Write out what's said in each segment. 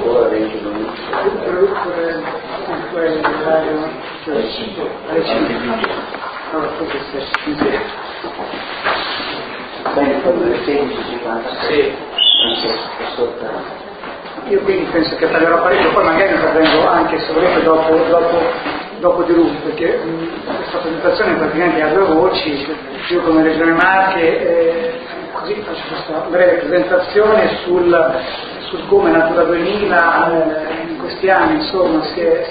ora 20 minuti. Bene, con le 16:50. Sì. Io quindi penso che parlerò parecchio, poi magari intervengo anche se volete dopo di lui, perché questa presentazione praticamente ha due voci, io come Regione Marche, così faccio questa breve presentazione sul come Natura 2000 in questi anni insomma si è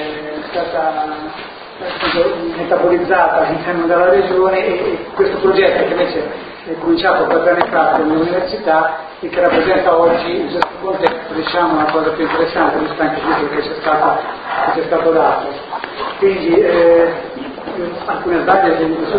stata metabolizzata all'interno della Regione, e questo progetto che invece è cominciato 4 anni fa nell'università e che rappresenta oggi in questo contesto, diciamo, una cosa più interessante, visto anche tutto che c'è stato dato. Quindi alcune sbaglie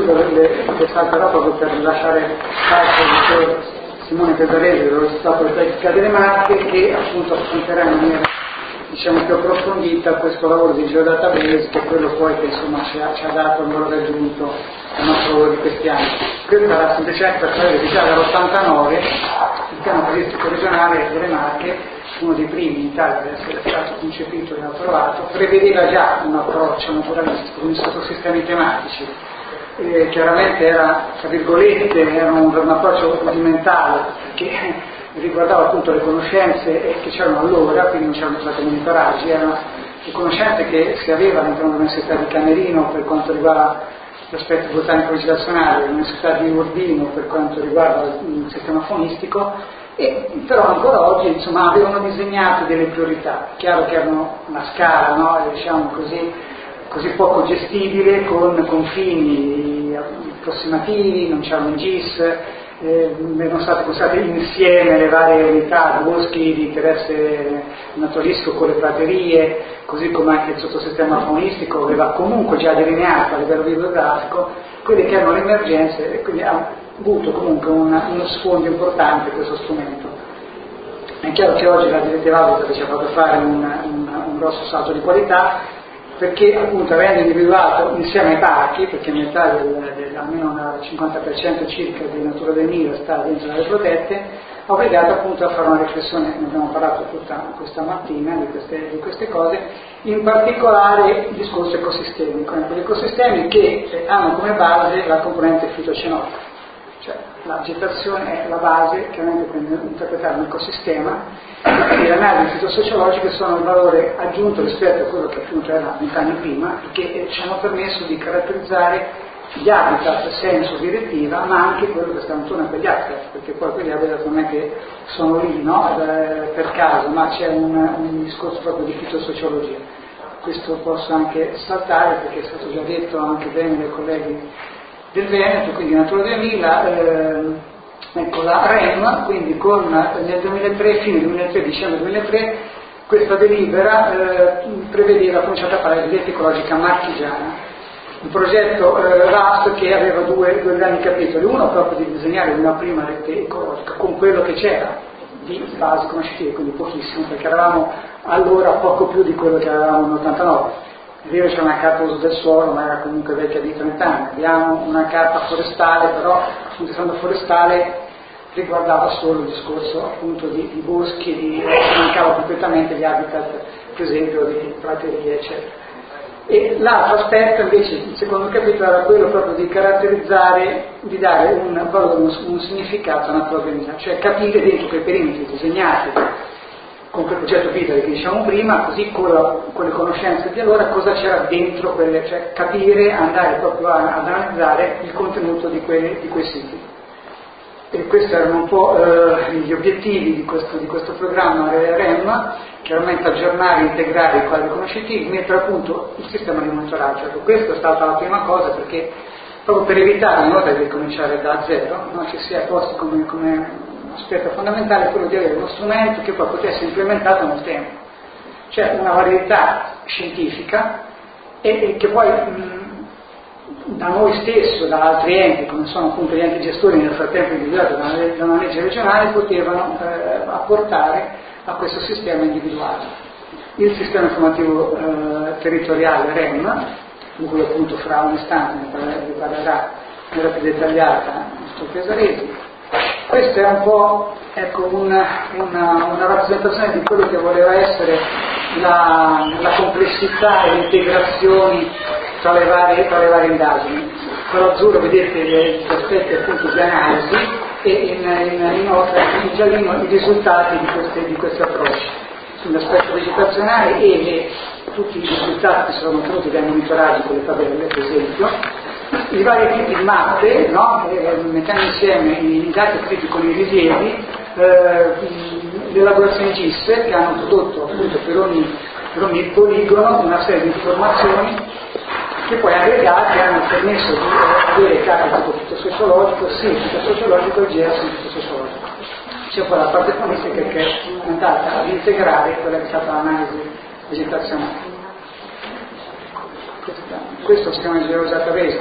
le salterò proprio per lasciare spazio al dottor Simone Pesaresi dello Stato Tecnica delle Marche, che appunto affronterà in maniera, diciamo, più approfondita questo lavoro di geodatabase, che è quello poi che insomma ci ha dato un valore aggiunto al nostro lavoro di questi anni. Questo era semplicemente per sapere che già dall'89 il piano statistico regionale delle Marche, uno dei primi in Italia ad essere stato concepito e approvato, prevedeva già un approccio naturalistico con i sottosistemi tematici. Chiaramente era, tra virgolette, era un approccio rudimentale che riguardava appunto le conoscenze che c'erano allora, quindi non c'erano stati monitoraggi, erano le conoscenze che si aveva all'interno dell'Università di Camerino per quanto riguarda l'aspetto botanico vegetazionale, l'Università di Urbino per quanto riguarda il sistema faunistico, e però ancora oggi insomma avevano disegnato delle priorità. Chiaro che erano una scala, no? Diciamo così poco gestibile, con confini approssimativi, non c'erano i GIS, erano state considerate insieme le varie unità, boschi di interesse naturalistico con le praterie, così come anche il sottosistema faunistico aveva comunque già delineato a livello bibliografico quelle che erano le emergenze, e quindi ha avuto comunque uno sfondo importante questo strumento. È chiaro che oggi la direttiva Habitat ci ha fatto fare un grosso salto di qualità, perché appunto avendo individuato insieme ai parchi, perché metà almeno il 50% circa di Natura 2000 sta dentro le aree protette, ha obbligato appunto a fare una riflessione, ne abbiamo parlato tutta questa mattina di queste cose, in particolare il discorso ecosistemico, quegli ecosistemi che hanno come base la componente fitocenologica, cioè la vegetazione è la base, chiaramente per interpretare un ecosistema, e le analisi fitosociologiche sono un valore aggiunto rispetto a quello che appunto era 20 anni prima, che ci hanno permesso di caratterizzare gli habitat senso direttiva, ma anche quello che sta intorno a quegli habitat, perché poi quegli habitat non è che sono lì, no? Per caso, ma c'è un discorso proprio di fitosociologia. Questo posso anche saltare perché è stato già detto anche bene dai colleghi del Veneto, quindi Natura 2000, ecco la REM, quindi nel 2003, fine 2003, dicembre 2003, questa delibera prevedeva, ha cominciato a fare di rete ecologica marchigiana, un progetto vasto che aveva due grandi capitoli, uno proprio di disegnare una prima rete ecologica con quello che c'era di basi conoscitive, quindi pochissimo, perché eravamo allora poco più di quello che avevamo nell'89. Lì c'è una carta uso del suolo, ma era comunque vecchia di 30 anni. Abbiamo una carta forestale, però essendo forestale riguardava solo il discorso appunto di boschi, mancava completamente gli habitat, per esempio di praterie, eccetera. E l'altro aspetto invece, il secondo capitolo, era quello proprio di caratterizzare, di dare un valore, un significato alla Natura 2000, cioè capire dentro quei perimetri disegnati con quel progetto Vita che diciamo prima, così con le conoscenze di allora cosa c'era dentro cioè capire, andare proprio ad analizzare il contenuto di quei siti. E questi erano un po' gli obiettivi di questo programma REM, chiaramente aggiornare e integrare i quadri conoscitivi, mettere a punto il sistema di monitoraggio. Ecco, questa è stata la prima cosa, perché proprio per evitare una volta di cominciare da zero, no, ci si è posti come aspetto fondamentale quello di avere uno strumento che poi potesse essere implementato nel tempo, cioè una validità scientifica e che poi da noi stesso, da altri enti, come sono appunto gli enti gestori nel frattempo individuati da una legge regionale, potevano apportare a questo sistema individuale. Il sistema informativo territoriale REM, di cui appunto fra un istante ne parlerà in maniera più dettagliata il dottor Pesaresi, Questa è un po' una rappresentazione di quello che voleva essere la complessità e le integrazioni tra le varie indagini. Con l'azzurro vedete gli aspetti appunto di analisi e inoltre in giallino i risultati di questi approcci, sull'aspetto vegetazionale e tutti i risultati che sono ottenuti dai monitoraggi con le tabelle, per esempio, i vari tipi di mappe, no? Mettiamo insieme i dati scritti con i rilievi, le elaborazioni GIS che hanno prodotto appunto per ogni poligono una serie di informazioni che poi aggregati hanno permesso di avere carte tipo fitosociologico, fitosociologico e GS fitosociologico. C'è poi la parte fonistica che è andata ad integrare quella che è stata l'analisi vegetazionale. Questo si chiama geologia-database,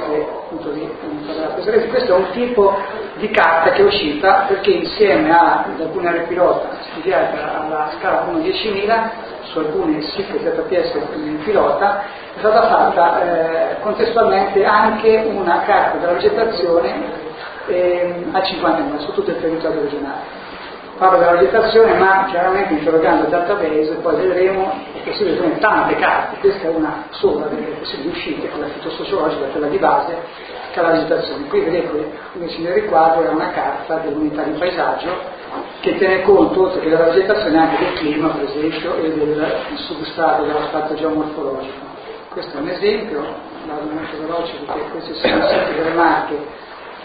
questo è un tipo di carta che è uscita perché insieme ad alcune aree pilota studiate alla scala 1-10.000 su alcune SIC ZPS in pilota è stata fatta contestualmente anche una carta della vegetazione a 50.000 su tutto il territorio regionale. Parlo della vegetazione, ma chiaramente interrogando il database poi vedremo che si vedono tante carte, questa è una sola delle possibili uscite, quella fitosociologica, quella di base, che è la vegetazione. Qui vedete invece nel riquadro è una carta dell'unità di paesaggio che tiene conto, oltre che della vegetazione, anche del clima, per esempio, e del substrato, dell'aspetto geomorfologico. Questo è un esempio, vado molto veloce perché questi sono siti delle Marche,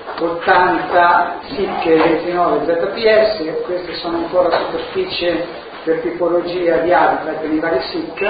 80 SIC e 29 ZPS, queste sono un po' la superficie per tipologia di habitat nei vari SIC,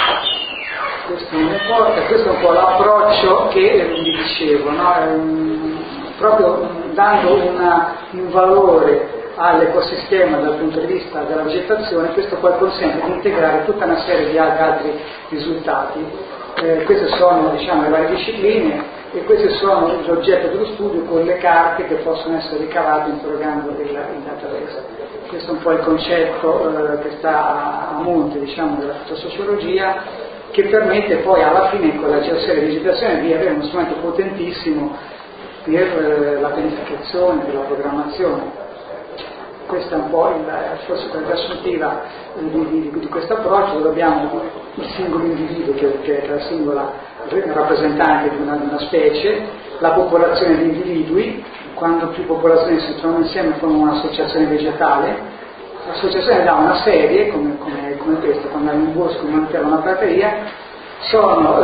questo non importa, questo è un po' l'approccio che vi dicevo, no? Proprio dando un valore all'ecosistema dal punto di vista della vegetazione, questo poi consente di integrare tutta una serie di altri risultati. Queste sono le varie discipline e questi sono l'oggetto dello studio con le carte che possono essere ricavate interrogando il database. Questo è un po' il concetto che sta a monte della fitosociologia, che permette poi alla fine con la geoserie di vegetazione di avere uno strumento potentissimo per la pianificazione, per la programmazione. Questa è un po' forse la riassuntiva di questo approccio, dove abbiamo il singolo individuo che è la singola rappresentante di una specie, la popolazione di individui, quando più popolazioni si trovano insieme formano un'associazione vegetale, l'associazione dà una serie, come questa, quando hai un bosco in mano una prateria, sono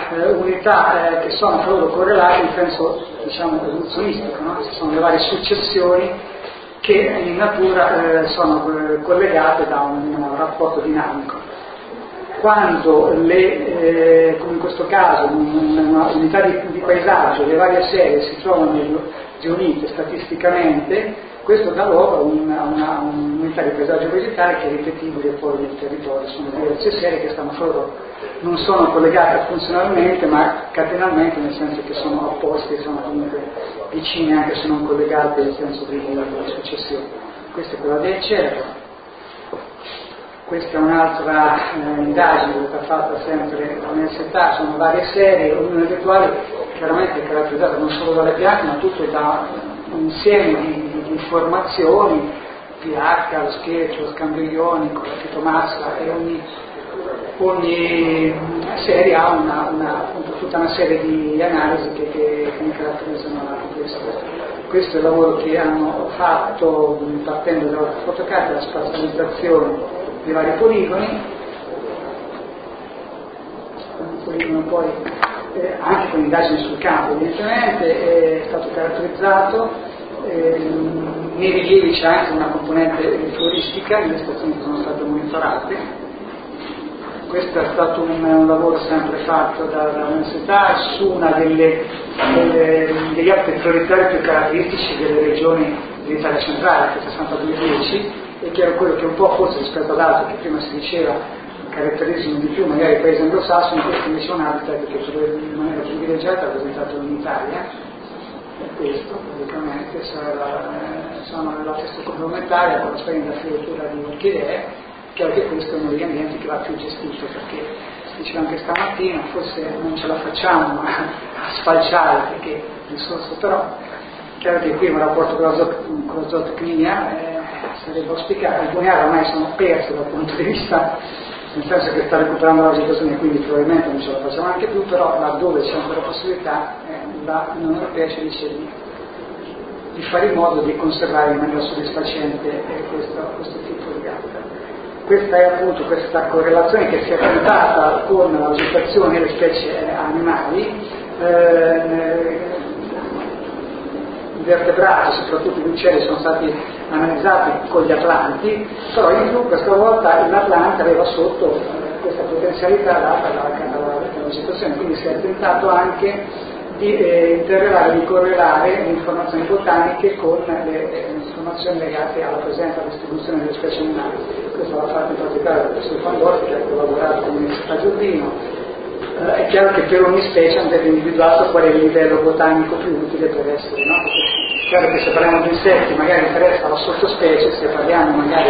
unità che sono tra loro correlate in senso evoluzionistico, no? Ci sono le varie successioni che in natura sono collegate da un rapporto dinamico. Quando come in questo caso un'unità di paesaggio, le varie serie si trovano riunite statisticamente, questo dà luogo a un'unità di paesaggio vegetale che è ripetibile poi nel territorio. Sono diverse serie che non sono collegate funzionalmente ma catenalmente, nel senso che sono opposte, sono comunque vicine anche se non collegate nel senso di successione. Questa è quella del cervo. Questa è un'altra indagine che è stata fatta sempre all'università, sono varie serie, ognuna delle quali chiaramente è caratterizzata non solo dalle piante ma tutto da un insieme di informazioni, pH, lo scheletro, lo scambrione, la fitomassa, e ogni serie ha appunto, tutta una serie di analisi che ne caratterizzano la complessità. Questo è il lavoro che hanno fatto partendo dalla fotocarta, dalla spazializzazione dei vari poligoni, poi anche con indagini sul campo evidentemente è stato caratterizzato, nei rilievi c'è anche una componente floristica nelle stazioni che sono state monitorate. Questo è stato un lavoro sempre fatto dall'università su una degli aspetti prioritari più caratteristici delle regioni dell'Italia centrale, che è 6210, e che era quello che un po' forse rispetto ad altri che prima si diceva caratterizzano di più magari i paesi anglosassoni, questo invece è un habitat che in maniera privilegiata è rappresentato in Italia, e questo praticamente sono la testa complementare con la splendida fioritura di orchidee. Chiaro che questo è uno degli ambienti che va più gestito, perché si diceva anche stamattina forse non ce la facciamo a sfalciare perché risorse, però chiaro che qui un rapporto con la zootecnia, sarebbe auspicabile. Alcune aree ormai sono perse dal punto di vista, nel senso che sta recuperando la situazione, quindi probabilmente non ce la facciamo anche più, però laddove c'è ancora possibilità l'Unione Europea ci dice di fare in modo di conservare in maniera soddisfacente questo tipo di gatta. Questa è appunto questa correlazione che si è tentata con la vegetazione delle specie animali, i vertebrati, soprattutto gli uccelli, sono stati analizzati con gli atlanti, però in più questa volta l'Atlante aveva sotto questa potenzialità data dalla vegetazione, quindi si è tentato anche di interrelare, di correlare le informazioni botaniche con le informazioni legate alla presenza e alla distribuzione delle specie animali. Questo l'ha fatto in particolare il professor Pandolfi, che ha collaborato con l'Università Giordino. È chiaro che per ogni specie andrebbe individuato qual è il livello botanico più utile per essere, no? Perché è chiaro che se parliamo di insetti magari interessa la sottospecie, se parliamo magari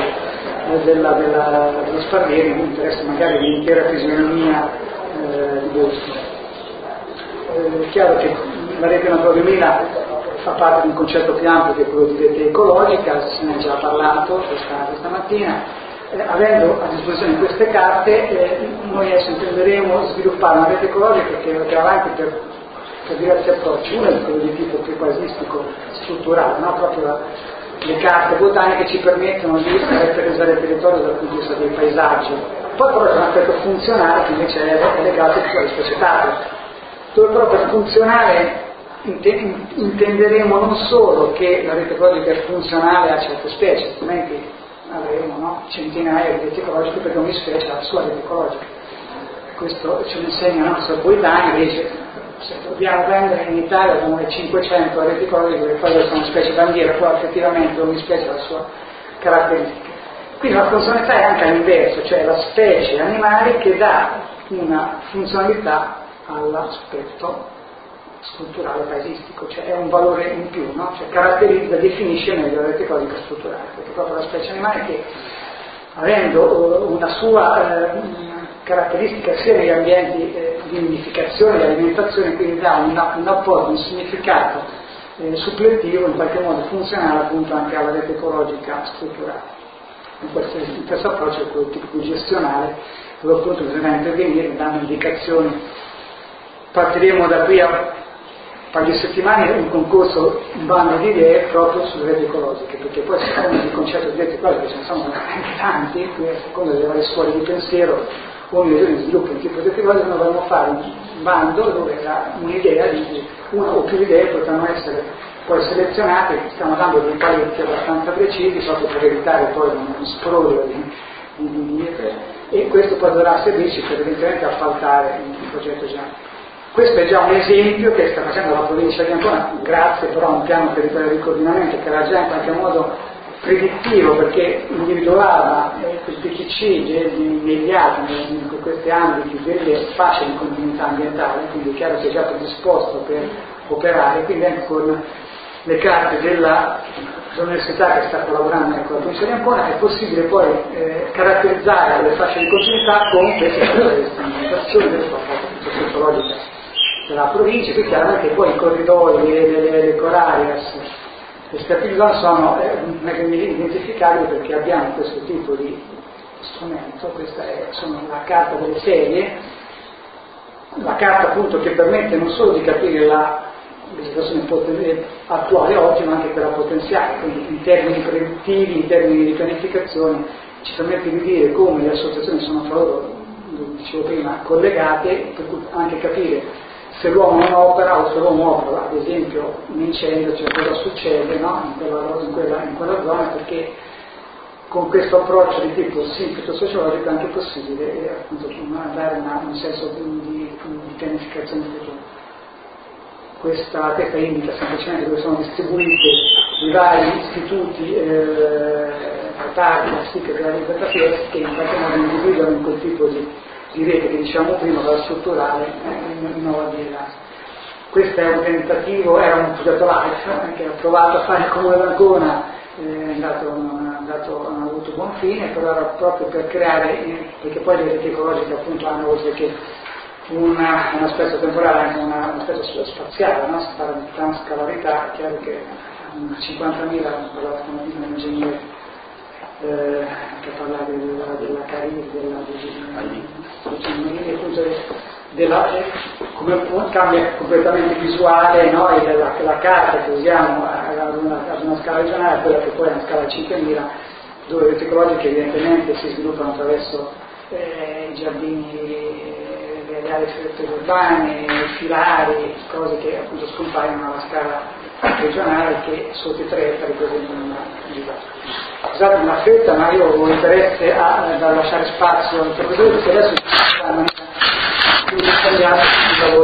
dello sparvieri interessa magari l'intera fisionomia di bosco. È chiaro che la rete Natura 2000 fa parte di un concetto più ampio che è quello di rete ecologica, se ne è già parlato questa mattina. Avendo a disposizione queste carte, noi adesso intenderemo sviluppare una rete ecologica che va avanti per diversi approcci. Uno è quello di tipo più quasistico strutturale, no? Proprio le carte botaniche ci permettono di caratterizzare il territorio dal punto di vista dei paesaggi. Poi però c'è un aspetto funzionale che invece è legato alle specie tappe, dove però per funzionare intenderemo non solo che la rete ecologica è funzionale a certe specie, altrimenti avremo centinaia di reti ecologiche, perché ogni specie ha la sua rete ecologica. Questo ce lo insegna il nostro Boitani, dice se dobbiamo prendere in Italia abbiamo le 500 reti ecologiche, le quali sono specie bandiera, poi effettivamente ogni specie ha la sua caratteristica. Quindi la funzionalità è anche all'inverso, cioè la specie animale che dà una funzionalità all'aspetto strutturale paesistico, cioè è un valore in più, no? Cioè caratterizza, definisce meglio la rete ecologica strutturale, perché proprio la specie animale che, avendo una sua caratteristica sia negli ambienti di nidificazione, di alimentazione, quindi dà un apporto, un significato suppletivo, in qualche modo funzionale appunto anche alla rete ecologica strutturale. In questo approccio è quello tipo gestionale, dove appunto bisogna intervenire dando indicazioni. Partiremo da qui a un paio di settimane un concorso, un bando di idee proprio sulle reti ecologiche, perché poi secondo il concetto di reti ecologiche ce ne sono veramente tanti, a seconda delle varie scuole di pensiero, ogni regione sviluppa un tipo di reti ecologiche. Noi dovremmo fare un bando dove un'idea, una o più idee potranno essere poi selezionate, stiamo dando dei paletti abbastanza precisi, proprio per evitare poi uno sproglio e questo poi dovrà servirci per eventualmente appaltare un progetto già. Questo è già un esempio che sta facendo la provincia di Ancona, grazie però a un piano territoriale di coordinamento che era già in qualche modo predittivo, perché individuava il PCC negli anni, in questi ambiti, delle fasce di continuità ambientale, quindi è chiaro che è già predisposto per operare, quindi anche con le carte dell'università che sta collaborando con la provincia di Ancona è possibile poi caratterizzare le fasce di continuità con queste caratterizzazioni del sociologica della provincia. Qui chiaramente poi i corridoi, le corarias, le stepping zone sono identificabili perché abbiamo questo tipo di strumento. Questa sono la carta delle serie, la carta appunto che permette non solo di capire la situazione attuale oggi, ma anche quella potenziale, quindi in termini predittivi, in termini di pianificazione ci permette di dire come le associazioni sono fra loro, dicevo prima, collegate, per cui anche capire se l'uomo non opera o se l'uomo opera, ad esempio un incendio, cioè cosa succede, no? in quella zona, perché con questo approccio di tipo semplice sociologico è anche possibile appunto dare un senso di pianificazione futura. Questa indica semplicemente dove sono distribuiti i vari istituti, parchi, SIC della libertà che in qualche modo individuano in quel tipo di rete che diciamo prima, dalla strutturale in nodi. Questo è un tentativo, era un progetto LIFE che ha provato a fare il Comune d'Ancona, non ha avuto buon fine, però era proprio per creare, perché poi le reti ecologiche appunto hanno, oltre che un aspetto temporale, anche un aspetto spaziale, no? Si parla di transcalarità, è chiaro che 50.000, ho parlato con un ingegnere che parlava della carriera, come cambia completamente visuale, no? E la carta che usiamo ad una scala regionale, quella che poi è una scala 5.000, dove le tecnologiche evidentemente si sviluppano attraverso i giardini, le aree urbane, i filari, cose che appunto scompaiono alla scala regionale, che sotto i 3 ettari presentano una gigante. Scusate una fretta, ma io ho interesse a lasciare spazio al professore, perché adesso ci sarà più dettagliato